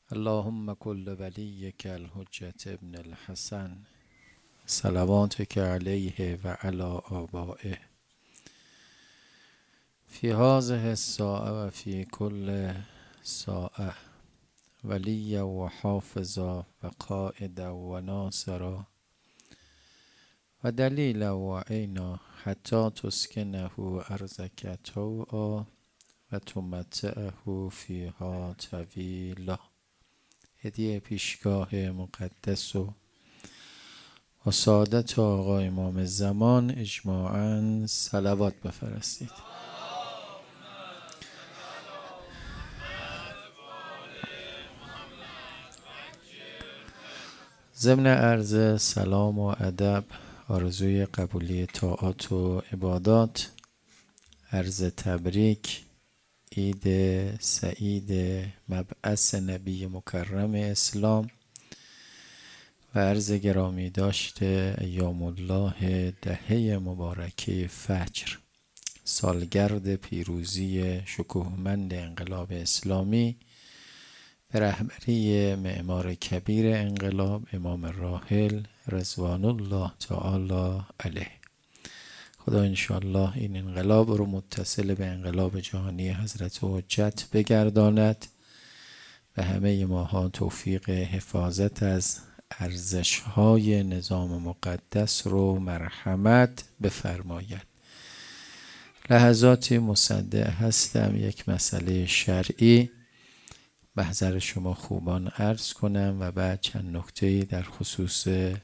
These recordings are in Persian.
اللهم كل وليك الحجة ابن الحسن صلواتك عليه و على آبائه في هذه الساعة و في كل ساعة وليا و حافظا و قائدا و ناصرا و دلیلا و عینا حتی تسکنه ارضک طوعا و تمتعه فیها طویلا. هدیه پیشگاه مقدس و سعادت آقا امام زمان اجماعاً صلوات بفرستید. ضمن عرض سلام و ادب، آرزوی قبولی طاعات و عبادات، عرض تبریک، عید سعید مبعث نبی مکرم اسلام و عرض گرامی داشته ایام الله دهه مبارکه فجر، سالگرد پیروزی شکوهمند انقلاب اسلامی به رهبری معمار کبیر انقلاب امام راحل رضوان الله تعالی علیه. خدا انشاءالله این انقلاب رو متصل به انقلاب جهانی حضرت حجت بگرداند و همه ماها توفیق حفاظت از ارزش‌های نظام مقدس رو مرحمت بفرماید. لحظاتی مصدع هستم یک مسئله شرعی محضر شما خوبان عرض کنم و بعد چند نکته‌ای در خصوص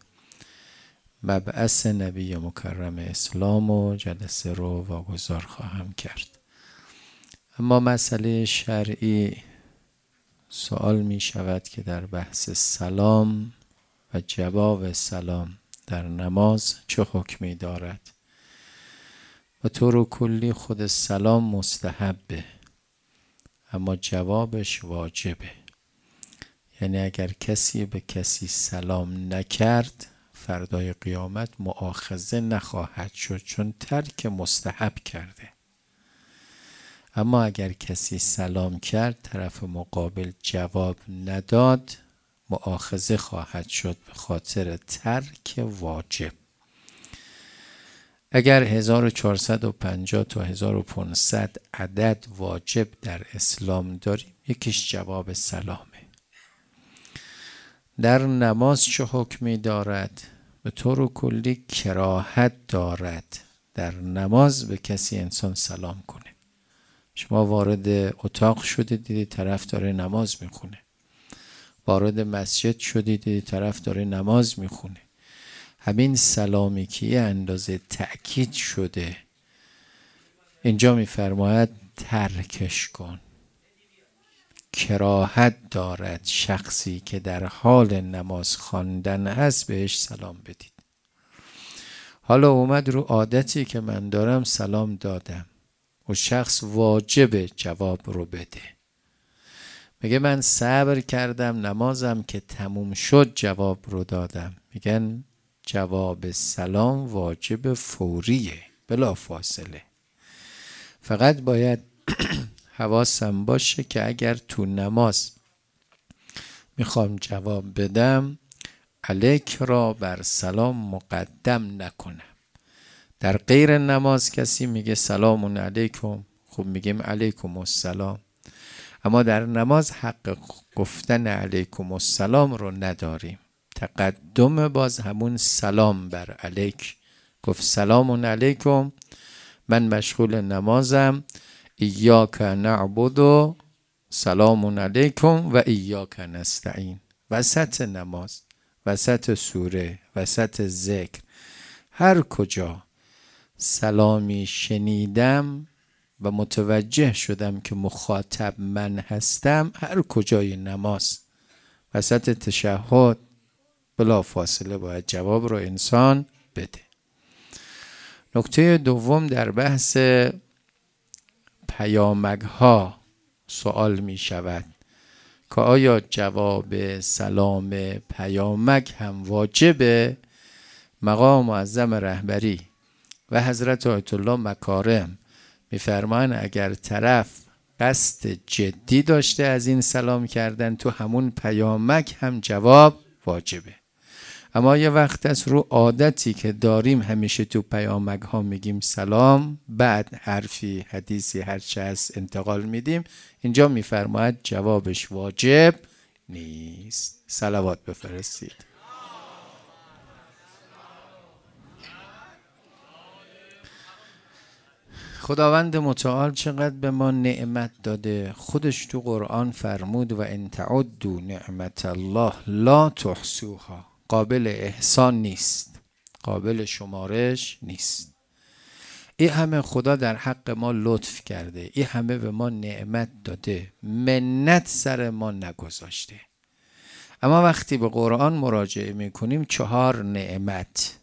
مبعث نبی مکرم اسلام و جلسه رو واگذار خواهم کرد. اما مسئله شرعی، سوال می شود که در بحث سلام و جواب سلام در نماز چه حکمی دارد؟ و طور کلی خود سلام مستحبه اما جوابش واجبه. یعنی اگر کسی به کسی سلام نکرد فردای قیامت مؤاخذه نخواهد شد، چون ترک مستحب کرده. اما اگر کسی سلام کرد طرف مقابل جواب نداد مؤاخذه خواهد شد به خاطر ترک واجب. اگر 1450 تا 1500 عدد واجب در اسلام داریم یکیش جواب سلامه. در نماز چه حکمی دارد؟ به طور کلی کراهت دارد در نماز به کسی انسان سلام کنه. شما وارد اتاق شدید دیدید طرف داره نماز میخونه، وارد مسجد شدید دیدید طرف داره نماز میخونه، همین سلامی که یه اندازه تأکید شده اینجا میفرماید ترکش کن. کراهت دارد شخصی که در حال نماز خواندن هست بهش سلام بدید. حالا اومد رو عادتی که من دارم سلام دادم و شخص واجب جواب رو بده. میگه من صبر کردم نمازم که تموم شد جواب رو دادم. میگن جواب سلام واجب فوریه بلا فاصله. فقط باید حواسم باشه که اگر تو نماز میخوام جواب بدم علیک را بر سلام مقدم نکنم. در غیر نماز کسی میگه سلام علیکم، خب میگیم علیکم السلام. اما در نماز حق گفتن علیکم السلام رو نداریم. تقدم باز همون سلام بر علیک. گفت سلام علیکم، من مشغول نمازم، ایاک نعبد و سلام علیکم و ایاک نستعین. وسط نماز، وسط سوره، وسط ذکر، هر کجا سلامی شنیدم و متوجه شدم که مخاطب من هستم، هر کجای نماز وسط تشهد بلا فاصله باید جواب رو انسان بده. نکته دوم در بحث پیامک ها سوال می شود که آیا جواب سلام پیامک هم واجبه؟ مقام معظم رهبری و حضرت آیت الله مکارم میفرمان اگر طرف قصد جدی داشته از این سلام کردن، تو همون پیامک هم جواب واجبه. اما یه وقت از رو عادتی که داریم همیشه تو پیامک ها میگیم سلام، بعد حرفی حدیثی هرچه هست انتقال میدیم، اینجا میفرماید جوابش واجب نیست. صلوات بفرستید. خداوند متعال چقدر به ما نعمت داده. خودش تو قرآن فرمود و ان تعدوا نعمت الله لا تحصوها. قابل احسان نیست، قابل شمارش نیست. این همه خدا در حق ما لطف کرده، این همه به ما نعمت داده، منت سر ما نگذاشته. اما وقتی به قرآن مراجعه میکنیم 4 نعمت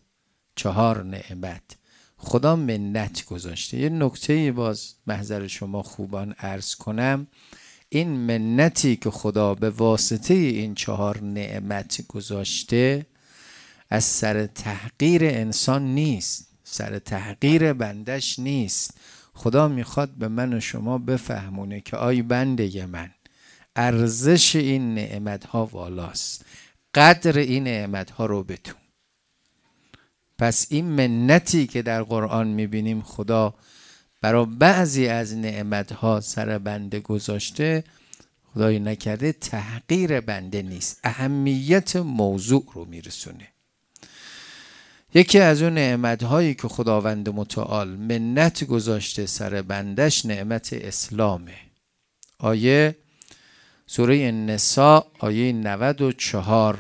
خدا منت گذاشته. یه نکته باز محضر شما خوبان عرض کنم، این منتی که خدا به واسطه این 4 نعمت گذاشته از سر تحقیر انسان نیست، سر تحقیر بندش نیست. خدا میخواد به من و شما بفهمونه که آی بنده من، ارزش این نعمت ها والاست، قدر این نعمت ها رو بدون. پس این منتی که در قرآن میبینیم خدا برای بعضی از نعمت ها سر بنده گذاشته، خدای نکرده تحقیر بنده نیست، اهمیت موضوع رو میرسونه. یکی از اون نعمت هایی که خداوند متعال منت گذاشته سر بندش نعمت اسلامه. آیه سوره نساء آیه 94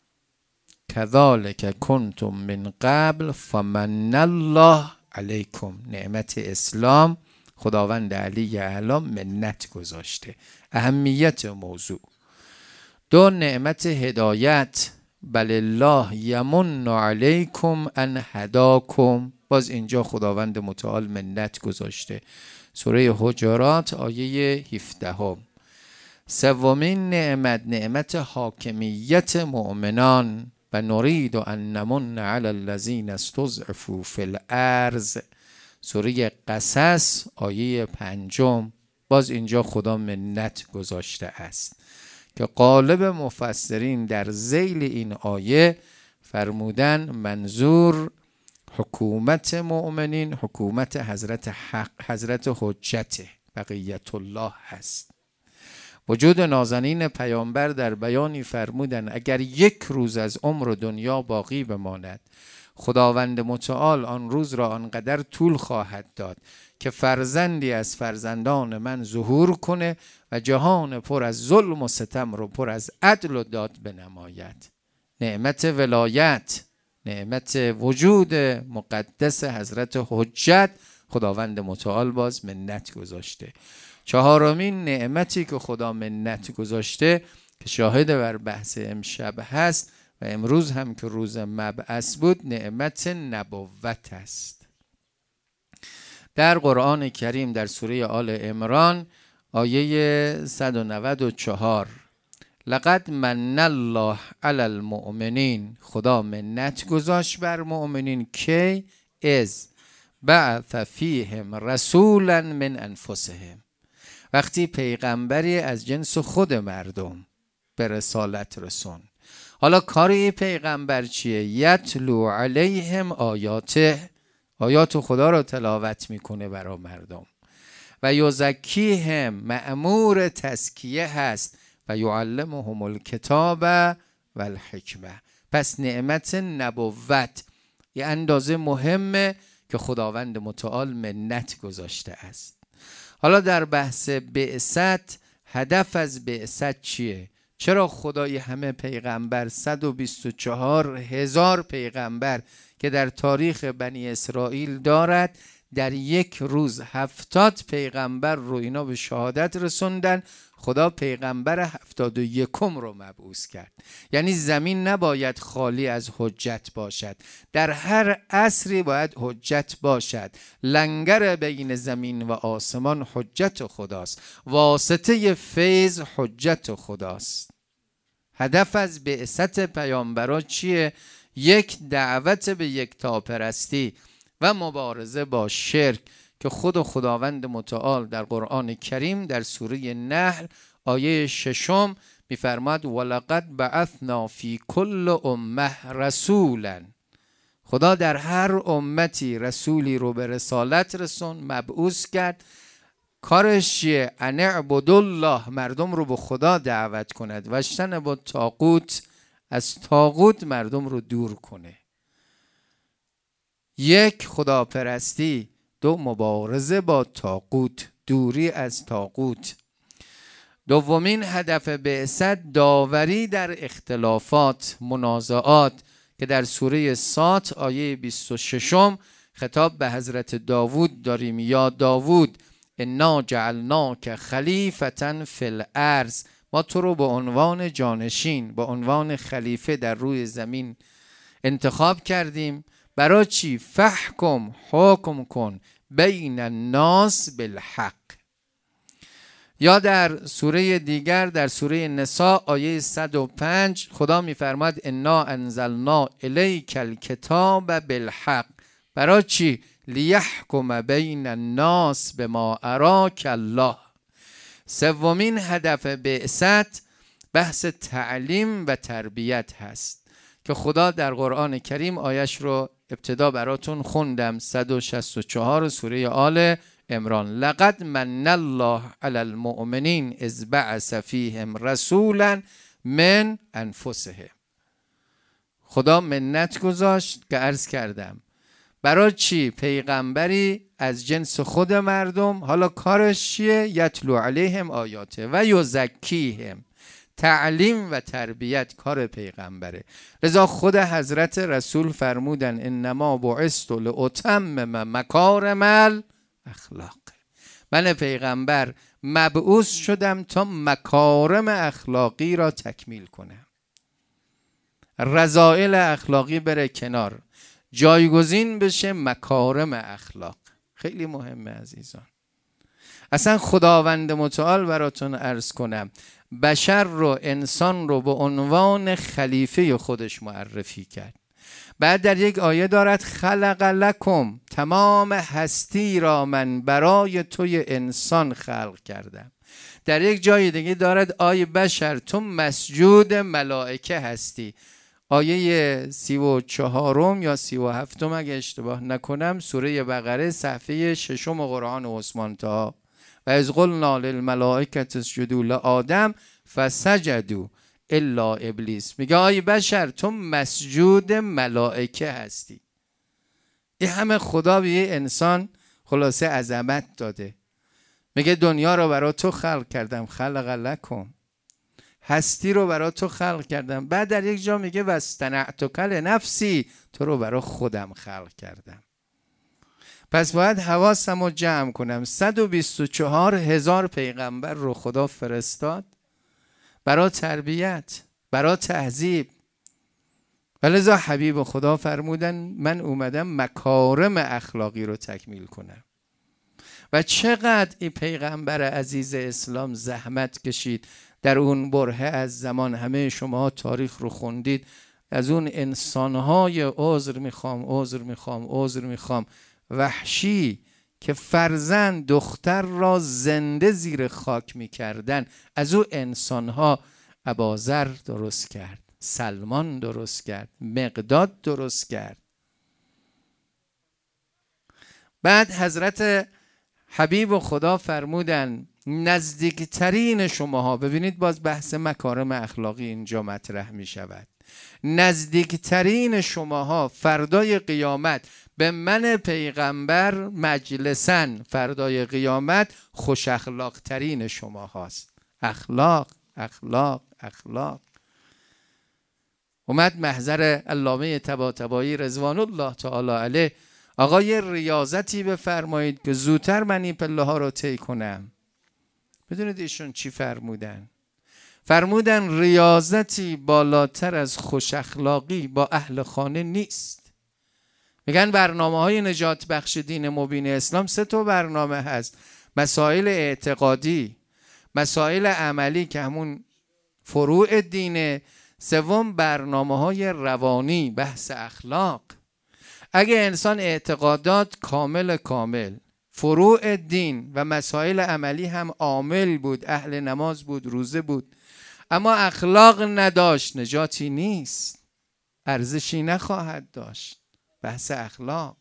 کذالک کنتم من قبل فمن الله علیکم. نعمت اسلام خداوند علی اعلی منت گذاشته، اهمیت موضوع. 2 نعمت هدایت، بل الله یمن علیکم ان هداکم. باز اینجا خداوند متعال منت گذاشته، سوره حجرات آیه 17. 3 نعمت، نعمت حاکمیت مؤمنان، و نرید ان نمن علی الذین استضعفوا فی الارض، سوره قصص آیه 5. باز اینجا خدا منت گذاشته است که غالب مفسرین در ذیل این آیه فرمودن منظور حکومت مؤمنین، حکومت حضرت حق، حضرت حجت بقیت الله هست. وجود نازنین پیامبر در بیانی فرمودن اگر 1 روز از عمر دنیا باقی بماند، خداوند متعال آن روز را آنقدر طول خواهد داد که فرزندی از فرزندان من ظهور کنه و جهان پر از ظلم و ستم رو پر از عدل و داد بنماید. نعمت ولایت، نعمت وجود مقدس حضرت حجت، خداوند متعال باز منت گذاشته. 4 نعمتی که خدا منت گذاشته که شاهد بر بحث امشب هست و امروز هم که روز مبعث بود، نعمت نبوت است. در قرآن کریم در سوره آل عمران آیه 194 لقد من الله علی المؤمنین، خدا منت گذاشت بر مؤمنین که از بعث فیهم رسولا من انفسهم، وقتی پیغمبری از جنس خود مردم به رسالت رسون. حالا کار این پیغمبر چیه؟ یتلو علیهم آیاته، آیات خدا رو تلاوت میکنه برای مردم. و یزکیهم، مأمور تزکیه هست. و یعلمهم الکتاب و الحکمه. پس نعمت نبوت یه اندازه مهمه که خداوند متعال منت گذاشته است. حالا در بحث بعثت، هدف از بعثت چیه؟ چرا خدای همه پیغمبر 124,000 پیغمبر که در تاریخ بنی اسرائیل دارد، در 1 روز 70 پیغمبر رو اینا به شهادت رسوندن، خدا پیغمبر 71 رو مبعوث کرد. یعنی زمین نباید خالی از حجت باشد، در هر عصری باید حجت باشد. لنگر بین زمین و آسمان حجت خداست، واسطه فیض حجت خداست. هدف از بعثت پیامبران چیه؟ 1 دعوت به یکتاپرستی و مبارزه با شرک که خود خداوند متعال در قرآن کریم در سوره نحل آیه 6 میفرماد ولقد بعثنا فی کل امه رسولا. خدا در هر امتی رسولی رو به رسالت رسون، مبعوث کرد. کارش چیه؟ ان اعبدوا الله، مردم رو به خدا دعوت کند، و اجتنبوا الطاغوت، از طاغوت مردم رو دور کنه. یک، خداپرستی. دو، مبارزه با طاغوت، دوری از طاغوت. دومین هدف بعثت داوری در اختلافات، منازعات، که در سوره صاد آیه 26 خطاب به حضرت داوود داریم. یا داوود انا جعلناک خلیفة فی الارض، ما تو رو به عنوان جانشین، به عنوان خلیفه در روی زمین انتخاب کردیم. برای چی؟ فحکم، حکم کن، بین الناس بالحق. یا در سوره دیگر در سوره نساء آیه 105 خدا میفرماد انا انزلنا الیک الکتاب بالحق. برای چی؟ لیحکم بین الناس بما اراک الله. سومین هدف بعثت بحث تعلیم و تربیت هست که خدا در قرآن کریم آیش رو ابتدا براتون خوندم، 164 سوره آل عمران. لقد من الله علی المؤمنین اذ بعث فیهم رسولا من انفسهم. خدا منت گذاشت که عرض کردم برای چی؟ پیغمبری از جنس خود مردم. حالا کارش چیه؟ یتلو علیهم آیاته و یزکیهم. تعلیم و تربیت کار پیغمبره. لذا خود حضرت رسول فرمودن انما بعثت لاتمم مکارم الاخلاق. من پیغمبر مبعوث شدم تا مکارم اخلاقی را تکمیل کنم. رذائل اخلاقی بره کنار، جایگزین بشه مکارم اخلاق. خیلی مهمه عزیزان. اصلا خداوند متعال براتون عرض کنم بشر رو، انسان رو به عنوان خلیفه خودش معرفی کرد. بعد در یک آیه دارد خلق لکم، تمام هستی را من برای توی انسان خلق کردم. در یک جای دیگه دارد آیه بشر تو مسجود ملائکه هستی. آیه 34 یا 37 اگه اشتباه نکنم سوره بقره صفحه 6 قرآن عثمان طه. و از قلنا للملائکة اسجدوا لآدم فسجدوا الا ابلیس. میگه آی بشر تو مسجود ملائکه هستی. این همه خدا به یه انسان خلاصه عظمت داده. میگه دنیا رو برای تو خلق کردم، خلق لکم. هستی رو برای تو خلق کردم. بعد در یک جا میگه واصطنعتک لنفسی، تو رو برای خودم خلق کردم. پس باید حواسم رو جمع کنم. 124,000 پیغمبر رو خدا فرستاد برای تربیت، برای تهذیب. ولذا حبیب خدا فرمودن من اومدم مکارم اخلاقی رو تکمیل کنم. و چقدر این پیغمبر عزیز اسلام زحمت کشید در اون برهه از زمان. همه شما تاریخ رو خوندید، از اون انسانهای عذر میخوام وحشی که فرزند دختر را زنده زیر خاک میکردن، از اون انسانها ابوذر درست کرد، سلمان درست کرد، مقداد درست کرد. بعد حضرت حبیب خدا فرمودن نزدیکترین شماها، ببینید باز بحث مکارم اخلاقی اینجا مطرح می شود، نزدیکترین شماها فردای قیامت به من پیغمبر مجلسن، فردای قیامت خوش اخلاق ترین شما هاست. اخلاق اخلاق اخلاق. اومد محضر علامه طباطبایی رضوان الله تعالی علیه، آقا یه ریاضتی بفرمایید که زودتر من این پله ها رو طی کنم. بدونید ایشون چی فرمودن؟ فرمودن ریاضتی بالاتر از خوش اخلاقی با اهل خانه نیست. میگن برنامه های نجات بخش دین مبین اسلام 3 برنامه هست: مسائل اعتقادی، مسائل عملی که همون فروع دینه، 3 برنامه های روانی، بحث اخلاق. اگه انسان اعتقادات کامل، فروع دین و مسائل عملی هم عامل بود، اهل نماز بود، روزه بود، اما اخلاق نداشت، نجاتی نیست، ارزشی نخواهد داشت. بحث اخلاق.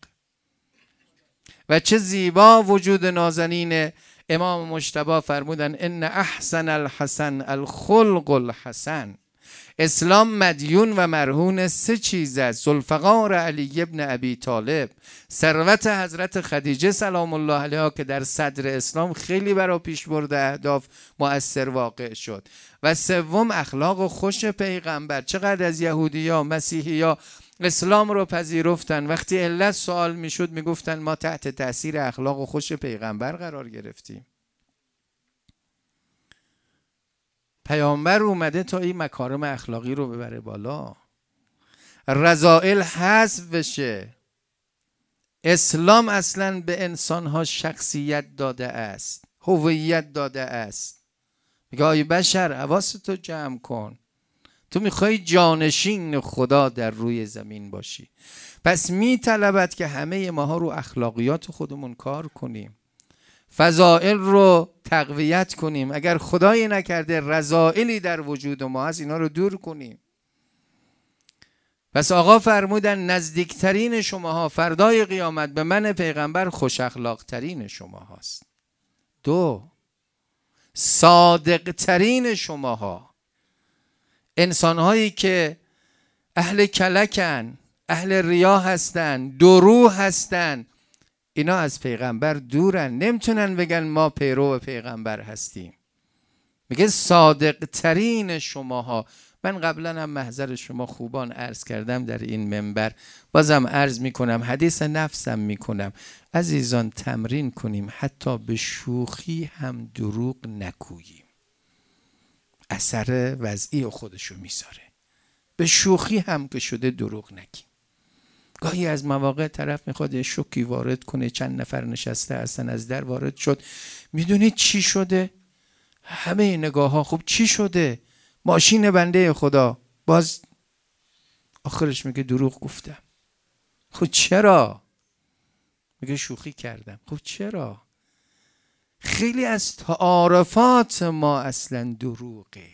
و چه زیبا وجود نازنین امام مجتبی فرمودن ان احسن الحسن الخلق الحسن. اسلام مدیون و مرهون سه چیز است: ذوالفقار علی ابن ابی طالب، ثروت حضرت خدیجه سلام الله علیها که در صدر اسلام خیلی برای پیش برده اهداف مؤثر واقع شد، و سوم اخلاق خوش پیغمبر. چقدر از یهودی‌ها، مسیحی‌ها اسلام رو پذیرفتن، وقتی علت سوال میشد میگفتن ما تحت تاثیر اخلاق خوش پیغمبر قرار گرفتیم. پیامبر اومده تا این مکارم اخلاقی رو ببره بالا، رذائل حذف بشه. اسلام اصلا به انسانها شخصیت داده است، هویت داده است. میگه ای بشر حواستو جمع کن، تو میخوای جانشین خدا در روی زمین باشی، پس میطلبد که همه ماها رو اخلاقیات خودمون کار کنیم، فضائل رو تقویت کنیم. اگر خدایی نکرده رذائلی در وجود ما هست، اینا رو دور کنیم. پس آقا فرمودن نزدیکترین شماها فردای قیامت به من پیغمبر خوش اخلاق ترین شما هاست. 2 صادق ترین شماها، انسانهایی که اهل کلکن، اهل ریا هستن، درو هستن، اینا از پیغمبر دورن، نمیتونن بگن ما پیرو پیغمبر هستیم. میگه صادق ترین شماها. من قبلا هم محضر شما خوبان عرض کردم در این منبر، بازم عرض میکنم، حدیث نفسم میکنم، عزیزان تمرین کنیم حتی به شوخی هم دروغ نگوییم، اثر وضعی خودشو میذاره. به شوخی هم که شده دروغ نگیم. گاهی از مواقع طرف میخواد یه شوکی وارد کنه، چند نفر نشسته هستن، از در وارد شد، میدونید چی شده؟ همه نگاه ها خب چی شده؟ ماشین بنده خدا. باز آخرش میگه دروغ گفتم. خب چرا؟ میگه شوخی کردم. خب چرا؟ خیلی از تعارفات ما اصلا دروغه.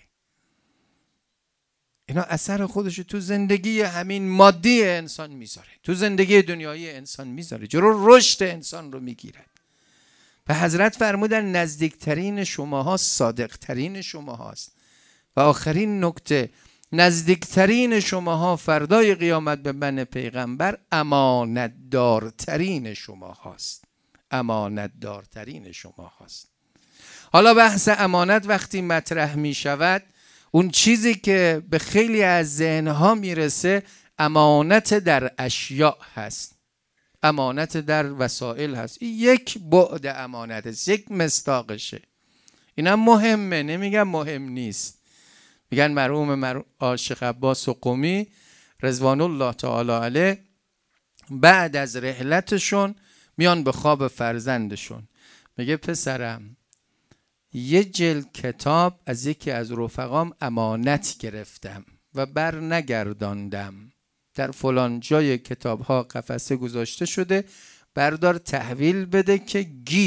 اینا اثر خودشو تو زندگی همین مادی انسان میذاره، تو زندگی دنیایی انسان میذاره، جلو رشد انسان رو میگیرد. و حضرت فرمودن نزدیکترین شماها صادقترین شماهاست. و آخرین نکته، نزدیکترین شماها فردای قیامت به من پیغمبر امانتدارترین شماهاست. امانتدارترین شماهاست. حالا بحث امانت وقتی مطرح می شود، اون چیزی که به خیلی از ذهنها میرسه امانت در اشیاء هست، امانت در وسایل هست. این یک بعد امانت است، یک مصداقشه. اینم مهمه، نمیگم مهم نیست. میگن مرحوم شیخ عباس قمی رضوان الله تعالی علیه بعد از رحلتشون میان به خواب فرزندشون، میگه پسرم یه جلد کتاب از یکی از رفقام امانت گرفتم و بر نگرداندم، در فلان جای کتاب ها قفسه گذاشته شده، بردار تحویل بده که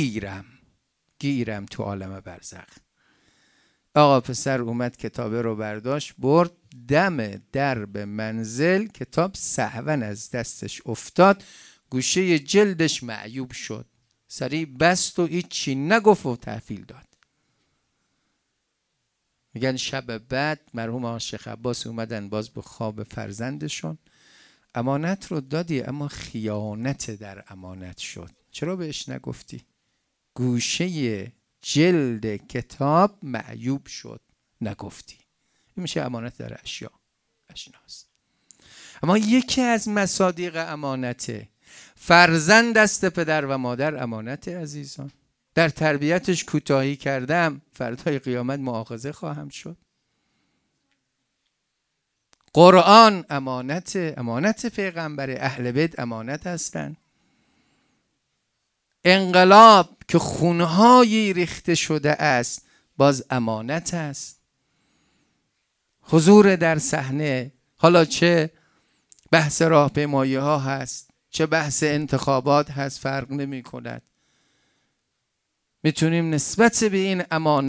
گیرم تو عالم برزخ. آقا پسر اومد کتابه رو برداشت برد، دم درب منزل کتاب سهوا از دستش افتاد، گوشه جلدش معیوب شد، سریع بست و هیچی نگفت و تحویل داد. میگن شب بعد مرحوم شیخ عباس اومدن باز به خواب فرزندشون، امانت رو دادی اما خیانت در امانت شد، چرا بهش نگفتی؟ گوشه جلد کتاب معیوب شد نگفتی. این میشه امانت در اشیاء اشناست. اما یکی از مصادیق امانته، فرزند دست پدر و مادر امانت عزیزان. در تربیتش کوتاهی کردم، فردای قیامت مؤاخذه خواهم شد. قرآن امانت پیغمبر، اهل بیت امانت هستند. انقلاب که خونهایی ریخته شده است باز امانت است. حضور در صحنه، حالا چه بحث راهپیمایی ها هست، چه بحث انتخابات هست، فرق نمی کند. میتونیم نسبت به این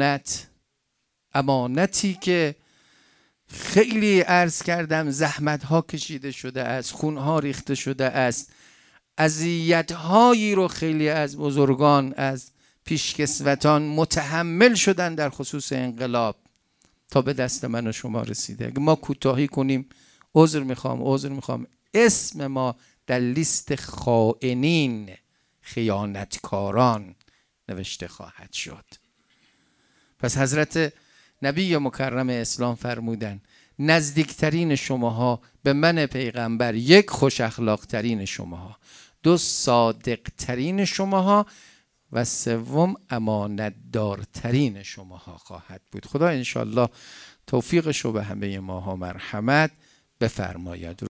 امانتی که خیلی عرض کردم زحمت ها کشیده شده است، خون ها ریخته شده است، اذیت هایی رو خیلی از بزرگان از پیشکسوتان متحمل شدن در خصوص انقلاب تا به دست من و شما رسیده. اگه ما کوتاهی کنیم عذر میخوام اسم ما در لیست خائنین، خیانتکاران نوشته خواهد شد. پس حضرت نبی مکرم اسلام فرمودن نزدیکترین شماها به من پیغمبر، 1 خوش اخلاق ترین شماها، 2 صادق ترین شماها و 3 امانت دارترین شماها خواهد بود. خدا انشالله توفیقش رو به همه ماها مرحمت بفرماید.